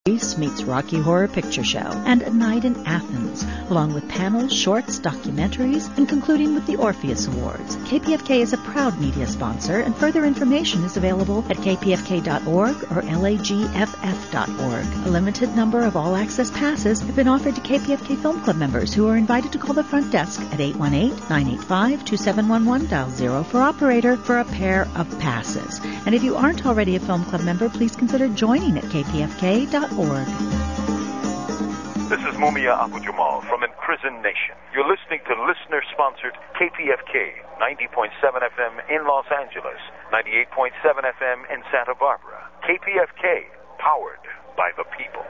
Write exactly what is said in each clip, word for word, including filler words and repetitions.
Greece meets Rocky Horror Picture Show, and A Night in Athens, along with panels, shorts, documentaries, and concluding with the Orpheus Awards. K P F K is a proud media sponsor, and further information is available at k p f k dot org or l a g f f dot org. A limited number of all-access passes have been offered to K P F K Film Club members who are invited to call the front desk at eight one eight, nine eight five, two seven one one, dial zero for operator for a pair of passes. And if you aren't already a Film Club member, please consider joining at k p f k dot org. This is Mumia Abu-Jamal from Imprisoned Nation. You're listening to listener-sponsored K P F K, ninety point seven F M in Los Angeles, ninety-eight point seven F M in Santa Barbara. K P F K, powered by the people.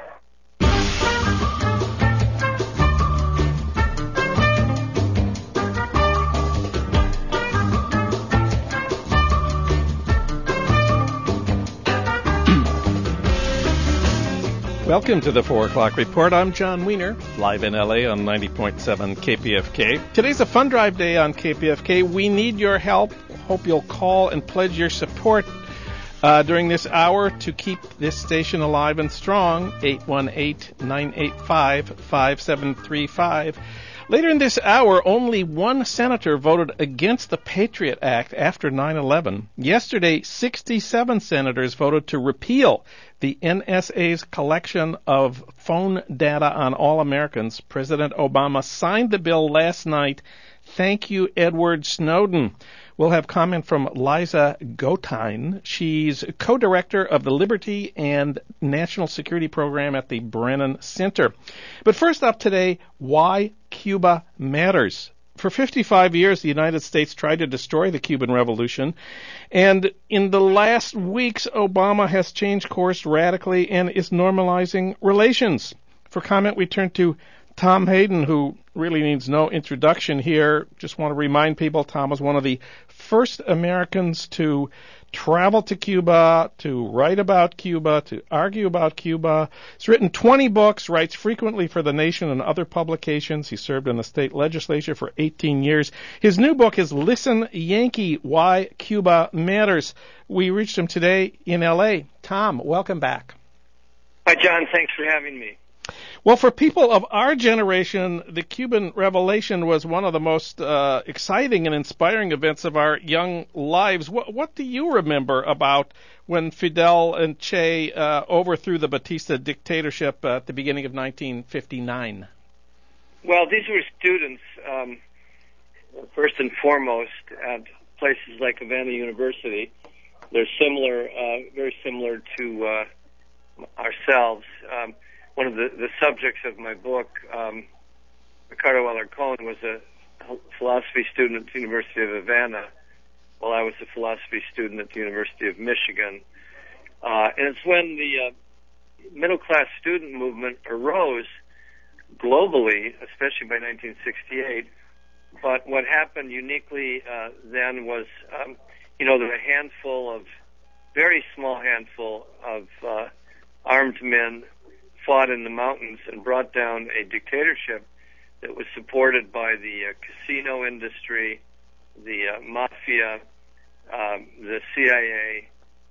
Welcome to the four o'clock Report. I'm John Wiener, live in L A on ninety point seven K P F K. Today's a fun drive day on K P F K. We need your help. Hope you'll call and pledge your support uh, during this hour to keep this station alive and strong. eight one eight, nine eight five, five seven three five. Later in this hour, only one senator voted against the Patriot Act after nine eleven. Yesterday, sixty-seven senators voted to repeal the N S A's collection of phone data on all Americans. President Obama signed the bill last night. Thank you, Edward Snowden. We'll have comment from Liza Gotine. She's co-director of the Liberty and National Security Program at the Brennan Center. But first up today, why Cuba matters. For fifty-five years, the United States tried to destroy the Cuban Revolution, and in the last weeks, Obama has changed course radically and is normalizing relations. For comment, we turn to Tom Hayden, who really needs no introduction here. Just want to remind people, Tom was one of the first Americans to travel to Cuba, to write about Cuba, to argue about Cuba. He's written twenty books, writes frequently for The Nation and other publications. He served in the state legislature for eighteen years. His new book is Listen, Yankee, Why Cuba Matters. We reached him today in L A. Tom, welcome back. Hi, John. Thanks for having me. Well, for people of our generation, the Cuban Revolution was one of the most uh, exciting and inspiring events of our young lives. What, what do you remember about when Fidel and Che uh, overthrew the Batista dictatorship at the beginning of nineteen fifty-nine? Well, these were students, um, first and foremost, at places like Havana University. They're similar, uh, very similar to uh, ourselves. Um, One of the, the subjects of my book, um, Ricardo Alarcón, was a philosophy student at the University of Havana, while I was a philosophy student at the University of Michigan. Uh, and it's when the uh, middle-class student movement arose globally, especially by nineteen sixty-eight. But what happened uniquely uh, then was, um, you know, there were a handful of, very small handful of uh, armed men fought in the mountains and brought down a dictatorship that was supported by the uh, casino industry, the uh, mafia, um, the C I A,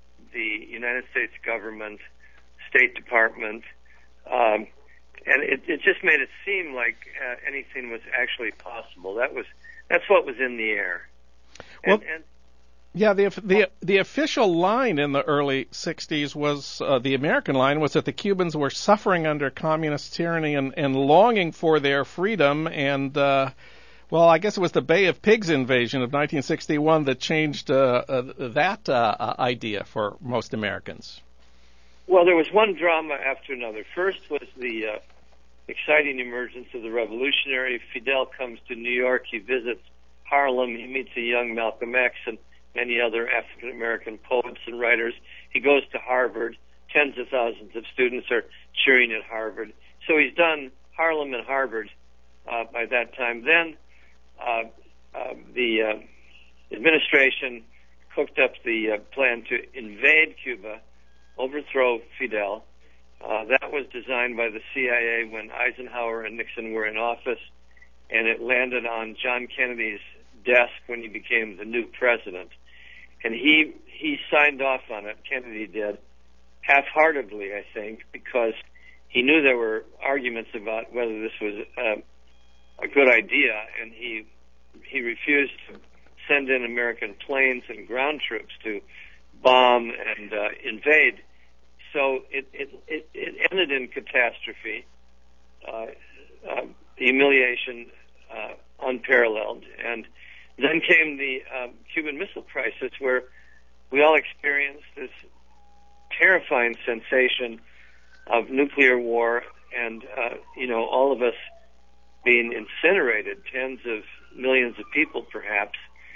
the United States government, State Department, um, and it, it just made it seem like uh, anything was actually possible. That was that's what was in the air. And, well, and Yeah, the the the official line in the early sixties was, uh, the American line was that the Cubans were suffering under communist tyranny and, and longing for their freedom. And, uh, well, I guess it was the Bay of Pigs invasion of nineteen sixty-one that changed uh, uh, that uh, idea for most Americans. Well, there was one drama after another. First was the uh, exciting emergence of the revolutionary. Fidel comes to New York. He visits Harlem. He meets a young Malcolm X and many other African-American poets and writers. He goes to Harvard. Tens of thousands of students are cheering at Harvard. So he's done Harlem and Harvard uh, by that time. Then uh, uh, the uh, administration cooked up the uh, plan to invade Cuba, overthrow Fidel. Uh, that was designed by the C I A when Eisenhower and Nixon were in office, and it landed on John Kennedy's desk when he became the new president. And he he signed off on it, Kennedy did, half-heartedly, I think, because he knew there were arguments about whether this was uh, a good idea, and he he refused to send in American planes and ground troops to bomb and uh, invade. So it, it, it, it ended in catastrophe, uh, uh, humiliation uh, unparalleled. And then came the um, Cuban Missile Crisis, where we all experienced this terrifying sensation of nuclear war and, uh, you know, all of us being incinerated, tens of millions of people perhaps.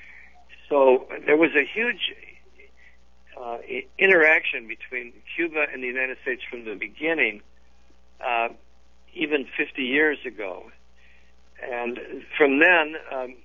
So there was a huge uh, interaction between Cuba and the United States from the beginning, uh, even fifty years ago. And from then, um,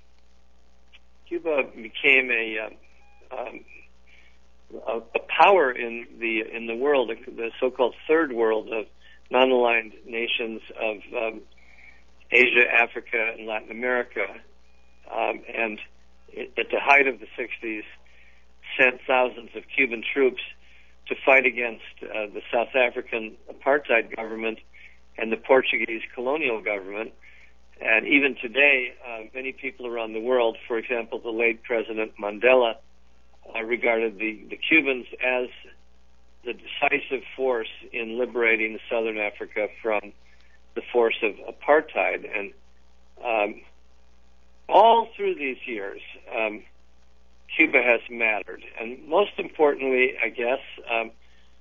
Cuba became a, uh, um, a, a power in the in the world, the so-called third world of non-aligned nations of um, Asia, Africa, and Latin America. Um, and it, at the height of the sixties, sent thousands of Cuban troops to fight against uh, the South African apartheid government and the Portuguese colonial government. And even today, uh, many people around the world, for example, the late President Mandela, uh, regarded the, the Cubans as the decisive force in liberating Southern Africa from the force of apartheid. And um, all through these years, um, Cuba has mattered. And most importantly, I guess, um,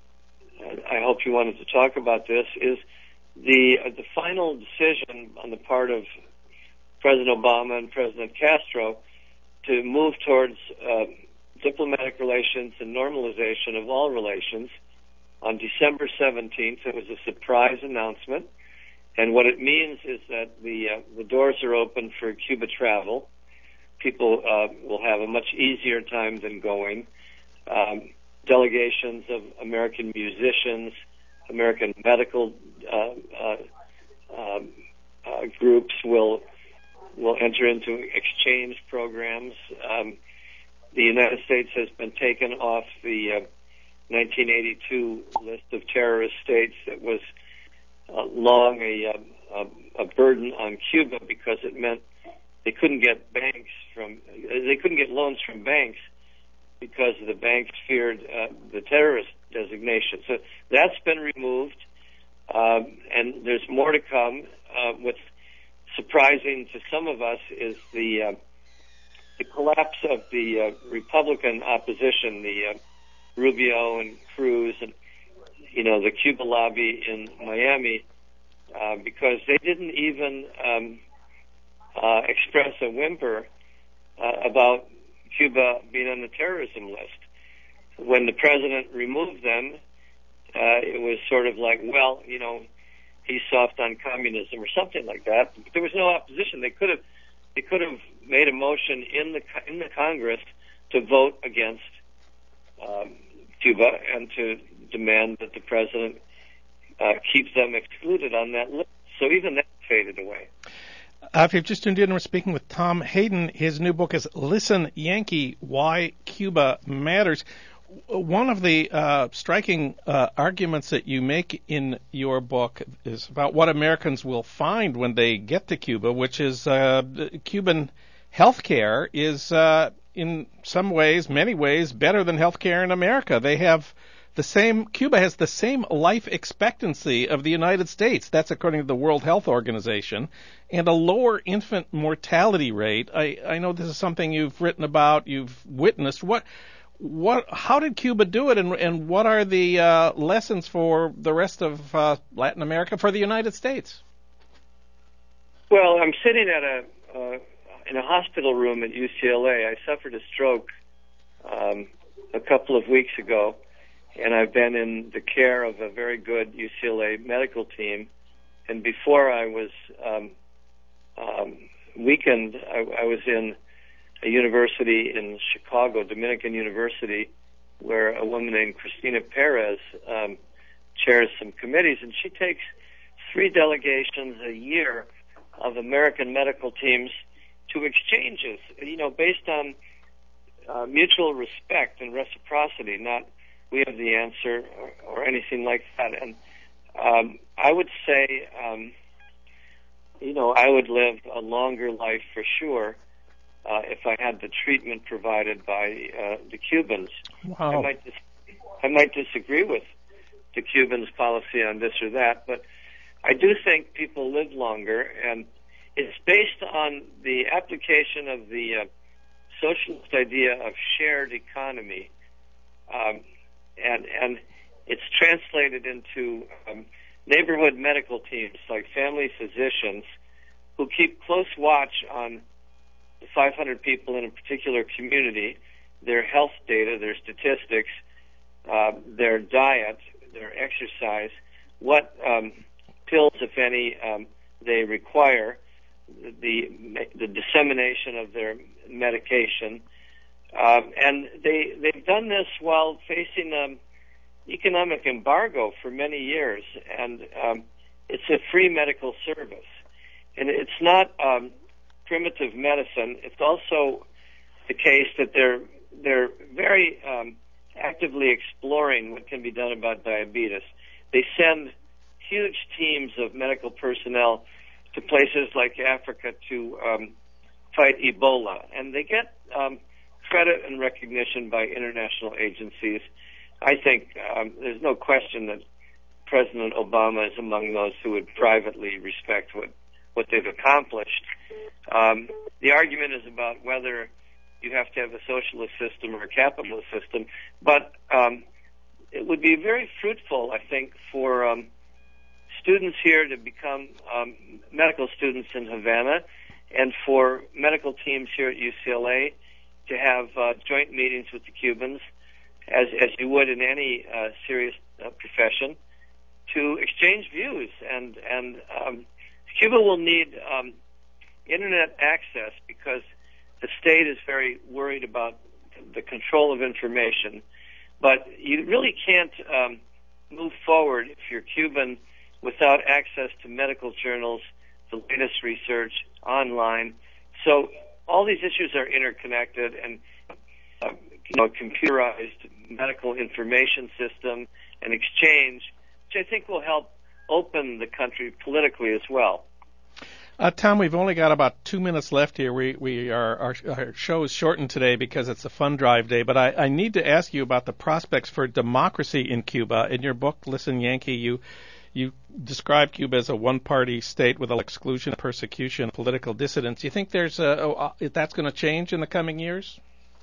I hope you wanted to talk about this, is the uh, the final decision on the part of President Obama and President Castro to move towards uh, diplomatic relations and normalization of all relations on December seventeenth. It was a surprise announcement. And what it means is that the uh, the doors are open for Cuba travel. People uh, will have a much easier time than going. Um, delegations of American musicians, American medical uh, uh, um, uh, groups will will enter into exchange programs. Um, the United States has been taken off the uh, nineteen eighty-two list of terrorist states that was uh, long a, a, a burden on Cuba because it meant they couldn't get banks from they couldn't get loans from banks because the banks feared uh, the terrorist designation. So that's been removed, um, and there's more to come. Uh, what's surprising to some of us is the uh, the collapse of the uh, Republican opposition, the uh, Rubio and Cruz, and you know the Cuba lobby in Miami, uh, because they didn't even um, uh, express a whimper uh, about Cuba being on the terrorism list. When the president removed them, uh, it was sort of like, well, you know, he's soft on communism or something like that. But there was no opposition. They could have, they could have made a motion in the in the Congress to vote against um, Cuba and to demand that the president uh, keep them excluded on that list. So even that faded away. Uh, if you've just tuned in, we're speaking with Tom Hayden. His new book is Listen, Yankee, Why Cuba Matters. One of the uh, striking uh, arguments that you make in your book is about what Americans will find when they get to Cuba, which is uh, Cuban health care is uh, in some ways, many ways, better than health care in America. They have the same, Cuba has the same life expectancy of the United States. That's according to the World Health Organization, and a lower infant mortality rate. I, I know this is something you've written about, you've witnessed. What, what, how did Cuba do it, and, and what are the uh, lessons for the rest of uh, Latin America, for the United States? Well, I'm sitting at a uh, in a hospital room at U C L A. I suffered a stroke um, a couple of weeks ago, and I've been in the care of a very good U C L A medical team. And before I was um, um, weakened, I, I was in a university in Chicago, Dominican University, where a woman named Cristina Perez um, chairs some committees, and she takes three delegations a year of American medical teams to exchanges, you know, based on uh, mutual respect and reciprocity, not we have the answer or, or anything like that. And um, I would say, um, you know, I would live a longer life for sure uh, if I had the treatment provided by uh, the Cubans. Wow. I might dis- I might disagree with the Cubans' policy on this or that, but I do think people live longer, and it's based on the application of the uh, socialist idea of shared economy, um, and and it's translated into um, neighborhood medical teams like family physicians who keep close watch on the five hundred people in a particular community, their health data, their statistics, uh, their diet, their exercise, what um, pills, if any, um, they require, the the dissemination of their medication, um, and they they've done this while facing um, economic embargo for many years, and um, it's a free medical service, and it's not um, primitive medicine. It's also the case that they're they're very um, actively exploring what can be done about diabetes. They send huge teams of medical personnel to places like Africa to um, fight Ebola, and they get um, credit and recognition by international agencies. I think um, there's no question that President Obama is among those who would privately respect what, what they've accomplished. Um, the argument is about whether you have to have a socialist system or a capitalist system, but um, it would be very fruitful, I think, for um, students here to become um, medical students in Havana, and for medical teams here at U C L A to have uh, joint meetings with the Cubans, as as you would in any uh, serious uh, profession, to exchange views. And and um, Cuba will need um, internet access because the state is very worried about the control of information. But you really can't um, move forward if you're Cuban without access to medical journals, the latest research, online. So all these issues are interconnected, and uh, you know, a computerized medical information system and exchange, which I think will help open the country politically as well. Uh, Tom, we've only got about two minutes left here. We we are our, our show is shortened today because it's a fund drive day. But I, I need to ask you about the prospects for democracy in Cuba. In your book, Listen, Yankee, you you describe Cuba as a one-party state with exclusion, persecution, political dissidents. Do you think there's a, oh, that's going to change in the coming years?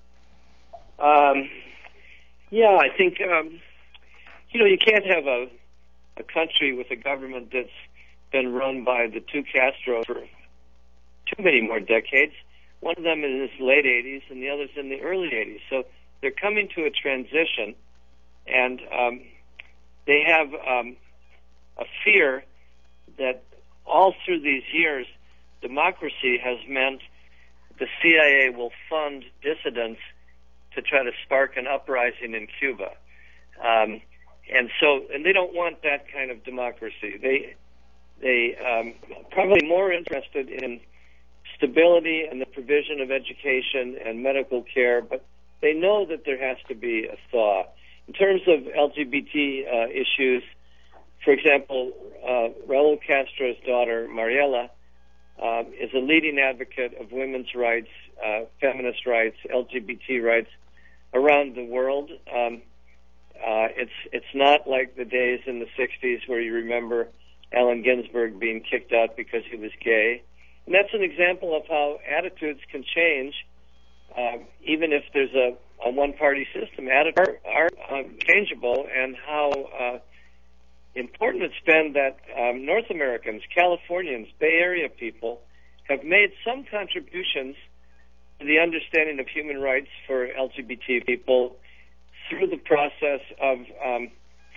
Um, yeah, I think um, you know you can't have a a country with a government that's been run by the two Castros for too many more decades. One of them is in his late eighties and the other's in the early eighties. So they're coming to a transition, and um, they have um, a fear that all through these years, democracy has meant the C I A will fund dissidents to try to spark an uprising in Cuba. Um, and so, and they don't want that kind of democracy. They They um, probably more interested in stability and the provision of education and medical care, but they know that there has to be a thaw. In terms of L G B T uh, issues, for example, uh, Raul Castro's daughter, Mariela, uh, is a leading advocate of women's rights, uh, feminist rights, L G B T rights around the world. Um, uh, it's it's not like the days in the sixties where you remember Allen Ginsberg being kicked out because he was gay. And that's an example of how attitudes can change, uh, even if there's a, a one-party system. Attitudes are, are um, changeable, and how uh, important it's been that um, North Americans, Californians, Bay Area people have made some contributions to the understanding of human rights for L G B T people through the process of um,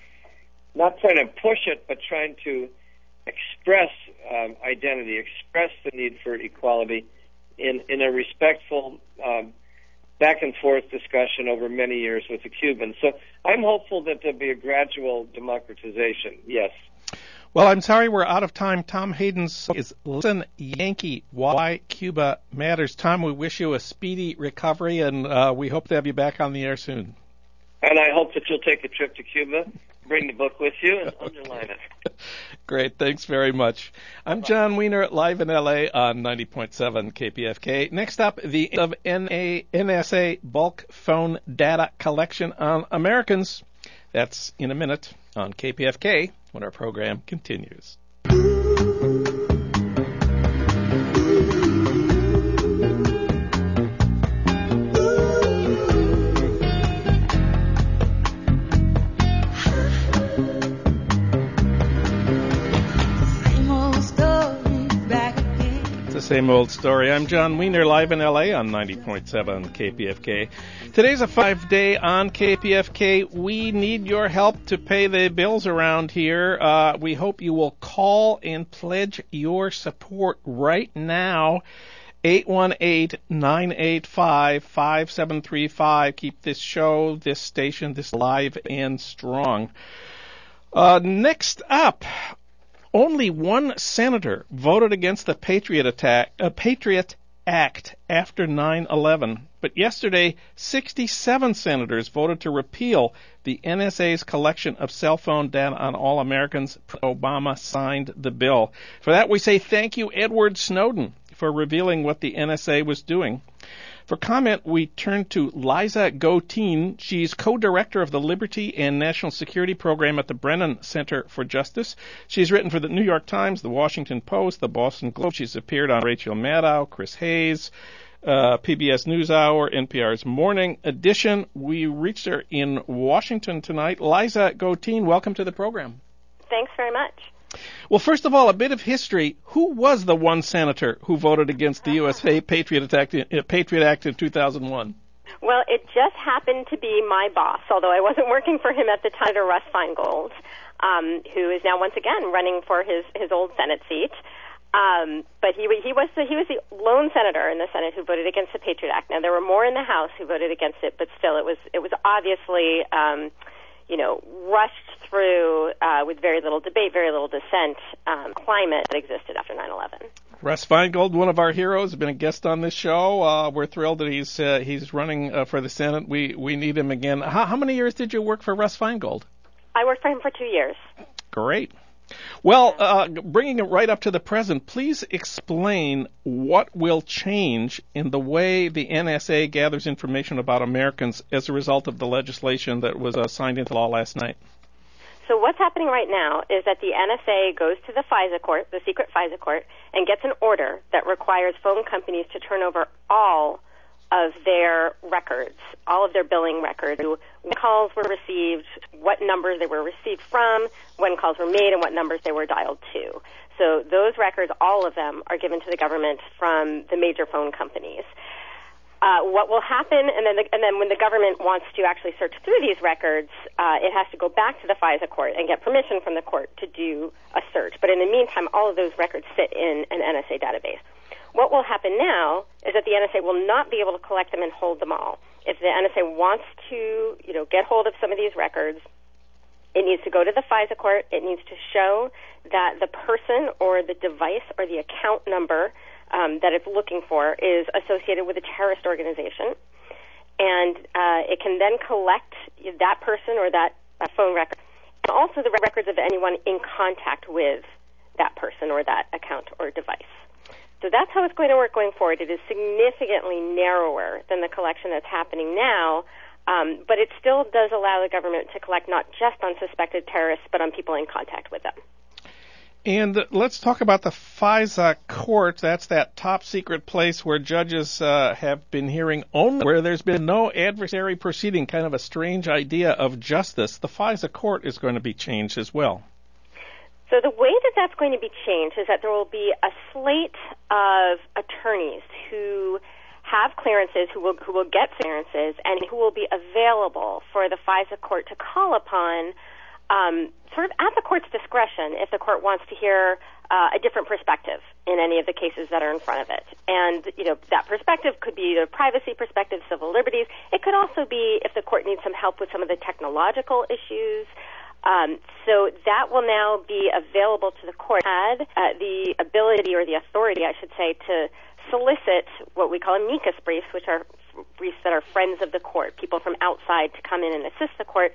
not trying to push it, but trying to express um, identity, express the need for equality in, in a respectful um, back and forth discussion over many years with the Cubans. So I'm hopeful that there'll be a gradual democratization, yes. Well, I'm sorry we're out of time. Tom Hayden's is Listen, Yankee, Why Cuba Matters. Tom, we wish you a speedy recovery, and uh, we hope to have you back on the air soon. And I hope that you'll take a trip to Cuba bring the book with you and underline it. Great, thanks very much. I'm John Wiener, live in L A on ninety point seven K P F K. Next up, the end of N S A bulk phone data collection on Americans. That's in a minute on K P F K when our program continues. Same old story. I'm John Wiener, live in L A on ninety point seven K P F K. Today's a five-day on K P F K. We need your help to pay the bills around here. Uh, we hope you will call and pledge your support right now. eight one eight, nine eight five, five seven three five. Keep this show, this station, this live and strong. Uh, next up, only one senator voted against the Patriot attack, uh, Patriot Act after nine eleven. But yesterday, sixty-seven senators voted to repeal the N S A's collection of cell phone data on all Americans. Obama signed the bill. For that, we say thank you, Edward Snowden, for revealing what the N S A was doing. For comment, we turn to Liza Goteen. She's co-director of the Liberty and National Security Program at the Brennan Center for Justice. She's written for the New York Times, the Washington Post, the Boston Globe. She's appeared on Rachel Maddow, Chris Hayes, uh, P B S NewsHour, N P R's Morning Edition. We reached her in Washington tonight. Liza Goteen, welcome to the program. Thanks very much. Well, first of all, a bit of history. Who was the one senator who voted against the U S Patriot Act, uh, Patriot Act in two thousand one? Well, it just happened to be my boss, although I wasn't working for him at the time, Russ Feingold, um, who is now once again running for his, his old Senate seat. Um, but he he was the, he was the lone senator in the Senate who voted against the Patriot Act. Now there were more in the House who voted against it, but still, it was it was obviously um, you know rushed through uh, with very little debate, very little dissent, um, climate that existed after nine eleven. Russ Feingold, one of our heroes, has been a guest on this show. Uh, we're thrilled that he's uh, he's running uh, for the Senate. We we need him again. How, how many years did you work for Russ Feingold? I worked for him for two years. Great. Well, uh, bringing it right up to the present, please explain what will change in the way the N S A gathers information about Americans as a result of the legislation that was uh, signed into law last night. So what's happening right now is that the N S A goes to the FISA court, the secret FISA court, and gets an order that requires phone companies to turn over all of their records, all of their billing records, when calls were received, what numbers they were received from, when calls were made, and what numbers they were dialed to. So those records, all of them, are given to the government from the major phone companies. Uh, what will happen, and then, the, and then when the government wants to actually search through these records, uh, it has to go back to the FISA court and get permission from the court to do a search. But in the meantime, all of those records sit in an N S A database. What will happen now is that the N S A will not be able to collect them and hold them all. If the N S A wants to, you know, get hold of some of these records, it needs to go to the FISA court. It needs to show that the person or the device or the account number um, that it's looking for is associated with a terrorist organization. And uh, it can then collect that person or that uh, phone record, and also the records of anyone in contact with that person or that account or device. So that's how it's going to work going forward. It is significantly narrower than the collection that's happening now, um, but it still does allow the government to collect not just on suspected terrorists, but on people in contact with them. And let's talk about the FISA court. That's that top secret place where judges uh, have been hearing only, where there's been no adversary proceeding, kind of a strange idea of justice. The FISA court is going to be changed as well. So the way that that's going to be changed is that there will be a slate of attorneys who have clearances, who will who will get clearances, and who will be available for the FISA court to call upon, um, sort of at the court's discretion, if the court wants to hear uh, a different perspective in any of the cases that are in front of it. And you know that perspective could be the privacy perspective, civil liberties. It could also be if the court needs some help with some of the technological issues. Um, so that will now be available to the court. Had uh, the ability or the authority, I should say, to solicit what we call amicus briefs, which are briefs that are friends of the court, people from outside to come in and assist the court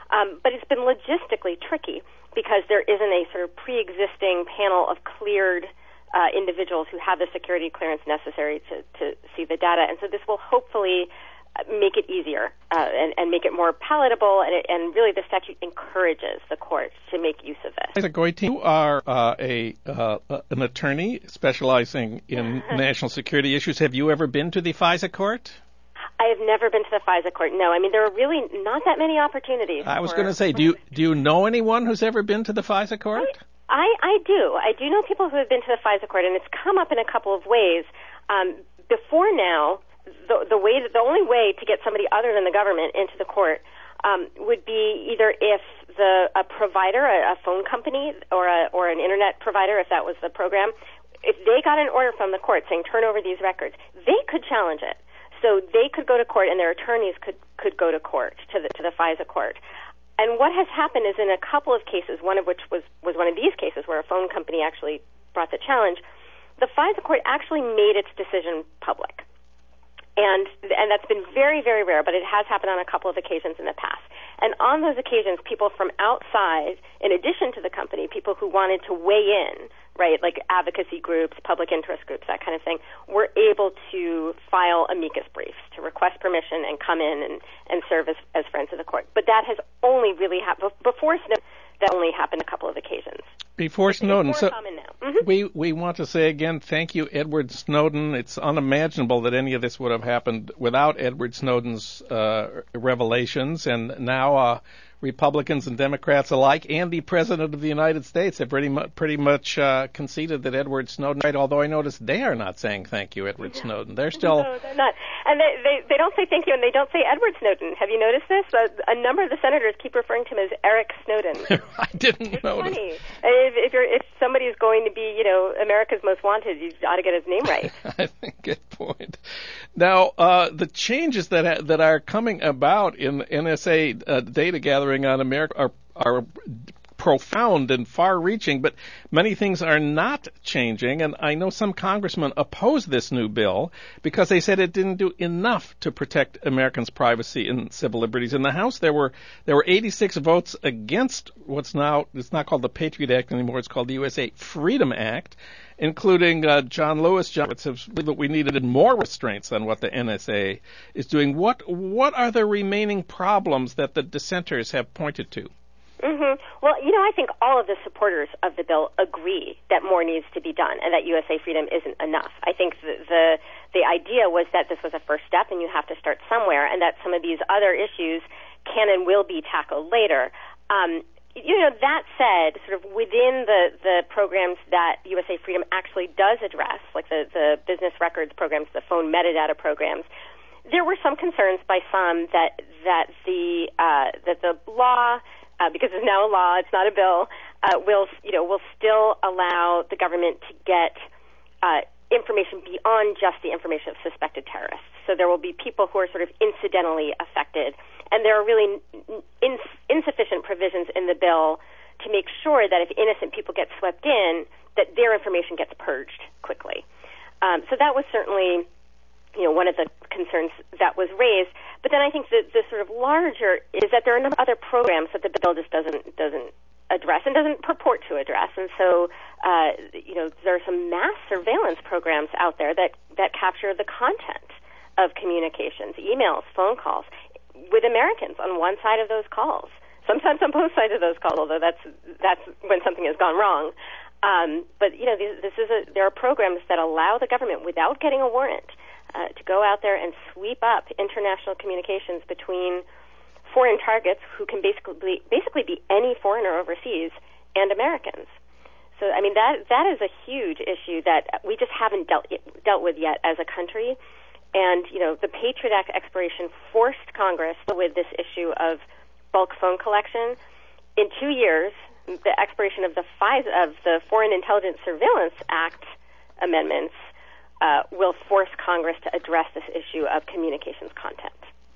Um, but it's been logistically tricky because there isn't a sort of pre-existing panel of cleared uh, individuals who have the security clearance necessary to, to see the data. And so this will hopefully make it easier uh, and, and make it more palatable, and, it, and really the statute encourages the courts to make use of this. Lisa Goitein, you are uh, a uh, an attorney specializing in national security issues. Have you ever been to the FISA court? I have never been to the FISA court. No, I mean there are really not that many opportunities. I was going to say, do you do you know anyone who's ever been to the FISA court? I, I I do. I do know people who have been to the FISA court, and it's come up in a couple of ways. Um, before now, the the way the only way to get somebody other than the government into the court um, would be either if the a provider, a, a phone company, or a or an internet provider, if that was the program, if they got an order from the court saying turn over these records, they could challenge it. So they could go to court, and their attorneys could could go to court to the to the FISA court. And what has happened is in a couple of cases, one of which was was one of these cases where a phone company actually brought the challenge, the FISA court actually made its decision public. And and that's been very, very rare, but it has happened on a couple of occasions in the past. And on those occasions, people from outside, in addition to the company, people who wanted to weigh in, right, like advocacy groups, public interest groups, that kind of thing, were able to file amicus briefs to request permission and come in and, and serve as, as friends of the court. But that has only really happened before Snowden. That only happened a couple of occasions. Before Snowden, it's more so common now. Mm-hmm. we we want to say again, thank you, Edward Snowden. It's unimaginable that any of this would have happened without Edward Snowden's uh, revelations, and now uh, Republicans and Democrats alike, and the President of the United States have pretty much pretty much uh, conceded that Edward Snowden. Right? Although I notice they are not saying thank you, Edward Snowden. They're still no, they're not, and they, they they don't say thank you, and they don't say Edward Snowden. Have you noticed this? A, a number of the senators keep referring to him as Eric Snowden. I didn't it's notice. Funny. If, if you're if somebody is going to be, you know, America's most wanted, you ought to get his name right. I think good point. Now, uh, the changes that ha- that are coming about in N S A uh, data gathering on America are are profound and far-reaching, but many things are not changing, and I know some congressmen oppose this new bill because they said it didn't do enough to protect Americans' privacy and civil liberties. In the House, there were there were eighty-six votes against what's now, it's not called the Patriot Act anymore, it's called the U S A Freedom Act, including uh, John Lewis. John Lewis says that we needed more restraints on what the N S A is doing. What what are the remaining problems that the dissenters have pointed to? Mm-hmm. Well, you know, I think all of the supporters of the bill agree that more needs to be done and that U S A Freedom isn't enough. I think the, the the idea was that this was a first step and you have to start somewhere, and that some of these other issues can and will be tackled later. Um, you know, that said, sort of within the, the programs that U S A Freedom actually does address, like the, the business records programs, the phone metadata programs, there were some concerns by some that that the uh, that the law, Uh, because it's now a law, it's not a bill, uh, will, you know, will still allow the government to get uh, information beyond just the information of suspected terrorists. So there will be people who are sort of incidentally affected, and there are really in, insufficient provisions in the bill to make sure that if innocent people get swept in, that their information gets purged quickly. Um, so that was certainly, you know, one of the concerns that was raised. But then I think the, the sort of larger is that there are a number of other programs that the bill just doesn't doesn't address and doesn't purport to address. And so, uh, you know, there are some mass surveillance programs out there that, that capture the content of communications, emails, phone calls, with Americans on one side of those calls. Sometimes on both sides of those calls, although that's that's when something has gone wrong. Um, but you know, this, this is a, there are programs that allow the government, without getting a warrant, Uh, to go out there and sweep up international communications between foreign targets who can basically basically be any foreigner overseas and Americans. So, I mean, that that is a huge issue that we just haven't dealt dealt with yet as a country. And, you know, the Patriot Act expiration forced Congress with this issue of bulk phone collection. In two years, the expiration of the FISA, of the Foreign Intelligence Surveillance Act amendments Uh, will force Congress to address this issue of communications content.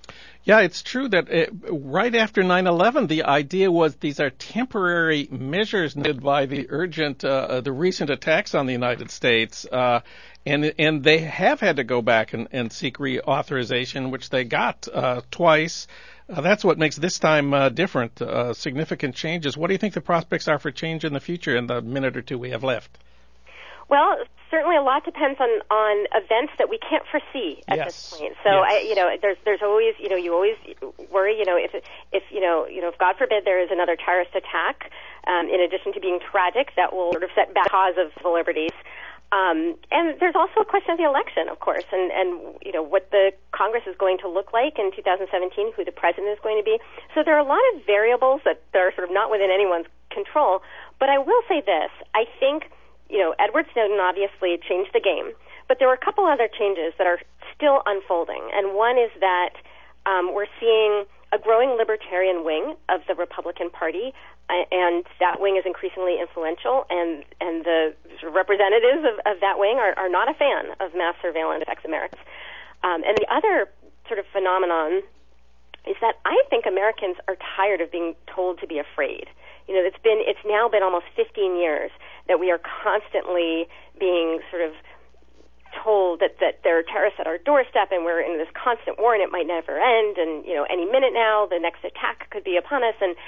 Yeah, it's true that it, right after nine eleven, the idea was these are temporary measures needed by the urgent, uh, the recent attacks on the United States, uh, and and they have had to go back and, and seek reauthorization, which they got uh, twice. Uh, that's what makes this time uh, different, uh, significant changes. What do you think the prospects are for change in the future in the minute or two we have left? Well, certainly a lot depends on, on events that we can't foresee at yes. this point. So, yes. I, you know, there's there's always, you know, you always worry, you know, if if you know, you know, if God forbid there is another terrorist attack, um, in addition to being tragic, that will sort of set back cause of civil liberties. Um, and there's also a question of the election, of course, and, and, you know, what the Congress is going to look like in two thousand seventeen, who the president is going to be. So there are a lot of variables that, that are sort of not within anyone's control. But I will say this. I think, you know, Edward Snowden obviously changed the game, but there were a couple other changes that are still unfolding. And one is that um, we're seeing a growing libertarian wing of the Republican Party, and that wing is increasingly influential, and, and the sort of representatives of, of that wing are, are not a fan of mass surveillance affects Americans. Um, and the other sort of phenomenon is that I think Americans are tired of being told to be afraid. You know, it's been it's now been almost fifteen years that we are constantly being sort of told that, that there are terrorists at our doorstep and we're in this constant war and it might never end, and, you know, any minute now the next attack could be upon us. And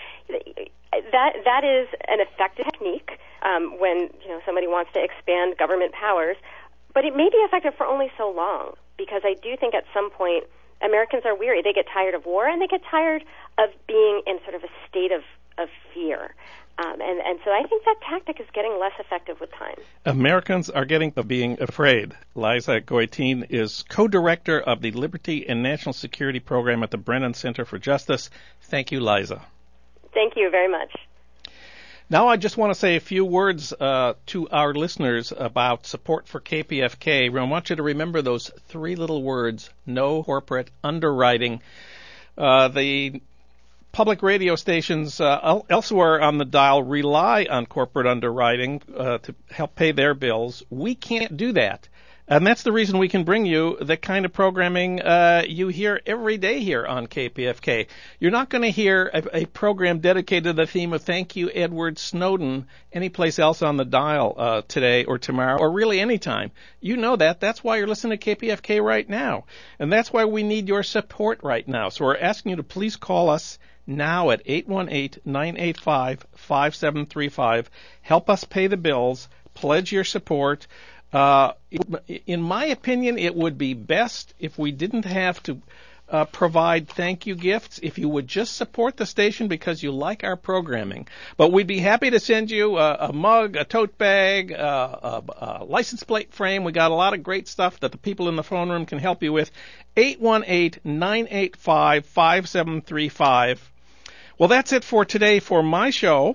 that that is an effective technique um, when, you know, somebody wants to expand government powers, but it may be effective for only so long, because I do think at some point Americans are weary. They get tired of war and they get tired of being in sort of a state of, of fear. Um, and, and so I think that tactic is getting less effective with time. Americans are getting to being afraid. Liza Goitein is co-director of the Liberty and National Security Program at the Brennan Center for Justice. Thank you, Liza. Thank you very much. Now I just want to say a few words uh, to our listeners about support for K P F K. I want you to remember those three little words: no corporate underwriting. Uh, the public radio stations uh, elsewhere on the dial rely on corporate underwriting uh, to help pay their bills. We can't do that. And that's the reason we can bring you the kind of programming uh, you hear every day here on K P F K. You're not going to hear a, a program dedicated to the theme of Thank You, Edward Snowden, anyplace else on the dial uh, today or tomorrow or really any time. You know that. That's why you're listening to K P F K right now. And that's why we need your support right now. So we're asking you to please call us now at eight one eight, nine eight five, five seven three five. Help us pay the bills. Pledge your support. Uh, in my opinion, it would be best if we didn't have to uh, provide thank you gifts, if you would just support the station because you like our programming. But we'd be happy to send you a, a mug, a tote bag, uh, a, a license plate frame. We got a lot of great stuff that the people in the phone room can help you with. eight one eight, nine eight five, five seven three five. Well, that's it for today for my show.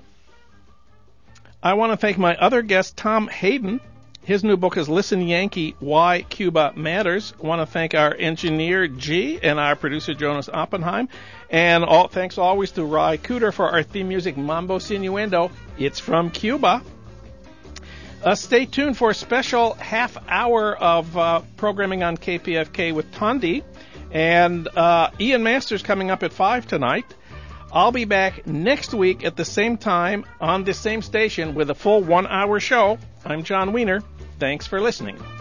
I want to thank my other guest, Tom Hayden. His new book is Listen Yankee, Why Cuba Matters. I want to thank our engineer, G, and our producer, Jonas Oppenheim. And all, thanks always to Ry Cooter for our theme music, Mambo Sinuendo. It's from Cuba. Uh, stay tuned for a special half hour of uh, programming on K P F K with Tondi. And uh, Ian Masters coming up at five tonight. I'll be back next week at the same time on this same station with a full one-hour show. I'm John Wiener. Thanks for listening.